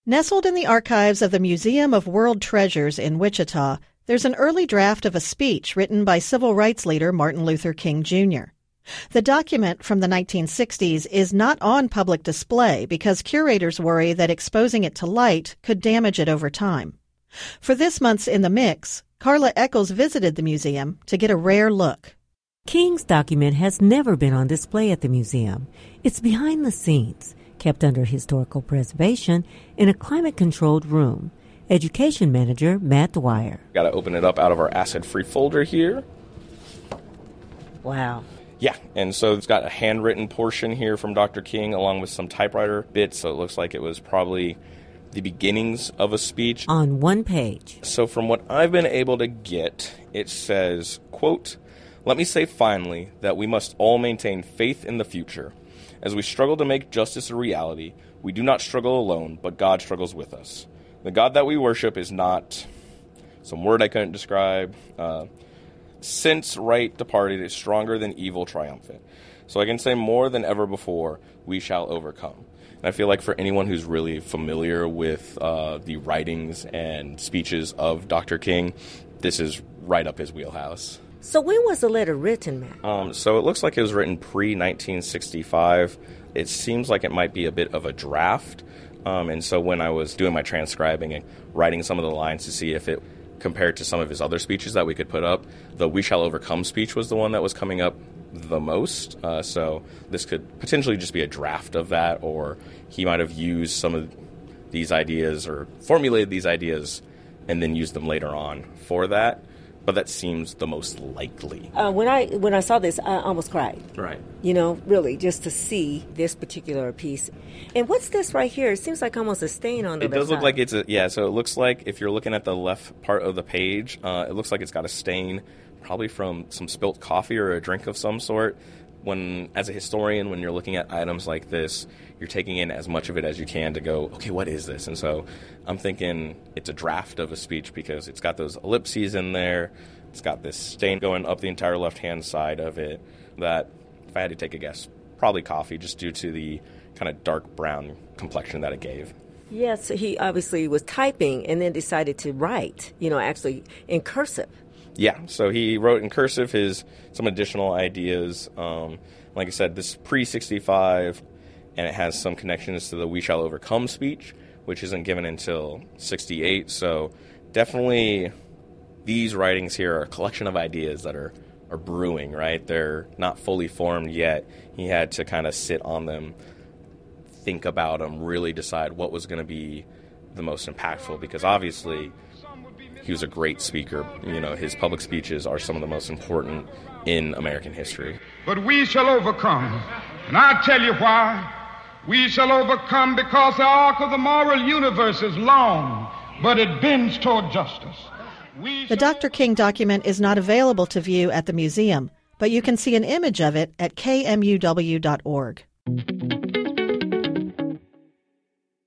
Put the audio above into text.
Nestled in the archives of the Museum of World Treasures in Wichita, there's an early draft of a speech written by civil rights leader Martin Luther King Jr. The document from the 1960s is not on public display because curators worry that exposing it to light could damage it over time. For this month's In the Mix, Carla Eccles visited the museum to get a rare look. King's document has never been on display at the museum. It's behind the scenes, kept under historical preservation in a climate-controlled room. Education Manager Matt Dwyer. Got to open it up out of our acid-free folder here. Wow. Yeah, and so it's got a handwritten portion here from Dr. King along with some typewriter bits, so it looks like it was probably the beginnings of a speech. On one page. So from what I've been able to get, it says, quote, "Let me say finally that we must all maintain faith in the future. As we struggle to make justice a reality, we do not struggle alone, but God struggles with us. The God that we worship is not some word I couldn't describe. Since right departed is stronger than evil triumphant. So I can say more than ever before, we shall overcome." And I feel like for anyone who's really familiar with the writings and speeches of Dr. King, this is right up his wheelhouse. So when was the letter written, Matt? So it looks like it was written pre-1965. It seems like it might be a bit of a draft. And so when I was doing my transcribing and writing some of the lines to see if it compared to some of his other speeches that we could put up, the "We Shall Overcome" speech was the one that was coming up the most. So this could potentially just be a draft of that, or he might have used some of these ideas or formulated these ideas and then used them later on for that. But that seems the most likely. When I saw this, I almost cried. Right. You know, really, just to see this particular piece. And what's this right here? It seems like almost a stain on the left side. It does look like it's so it looks like if you're looking at the left part of the page, it looks like it's got a stain, probably from some spilt coffee or a drink of some sort. When, as a historian, when you're looking at items like this, you're taking in as much of it as you can to go, okay, what is this? And so I'm thinking it's a draft of a speech because it's got those ellipses in there. It's got this stain going up the entire left-hand side of it that, if I had to take a guess, probably coffee, just due to the kind of dark brown complexion that it gave. Yes, he obviously was typing and then decided to write, actually in cursive. Yeah, so he wrote in cursive some additional ideas. Like I said, this is pre-65, and it has some connections to the "We Shall Overcome" speech, which isn't given until 68. So definitely these writings here are a collection of ideas that are brewing, right? They're not fully formed yet. He had to kind of sit on them, think about them, really decide what was going to be the most impactful, because obviously he was a great speaker. His public speeches are some of the most important in American history. But we shall overcome. And I'll tell you why. We shall overcome because the arc of the moral universe is long, but it bends toward justice. The Dr. King document is not available to view at the museum, but you can see an image of it at kmuw.org.